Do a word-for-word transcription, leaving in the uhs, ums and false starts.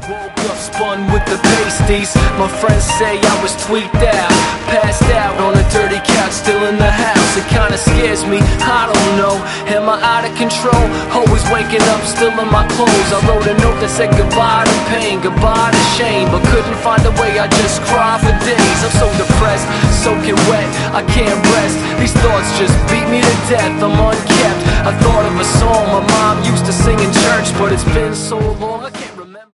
Woke up spun with the pasties. My friends say I was tweaked out, passed out on a dirty couch, still in the house. It kinda scares me, I don't know. Am I out of control? Always waking up still in my clothes. I wrote a note that said goodbye to pain, goodbye to shame, but couldn't find a way, I just cry for days. I'm so depressed, soaking wet, I can't rest. These thoughts just beat me to death, I'm unkept. I thought of a song my mom used to sing in church, but it's been so long I can't